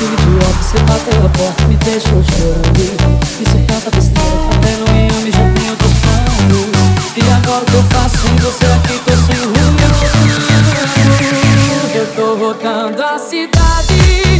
idiota, você bateu a porta, me deixou chorando. Isso é tanta besteira, fazendo em homem, já tenho outros planos. E agora o que eu faço sem você aqui, tô sem rumo. Eu tô rodando a cidade.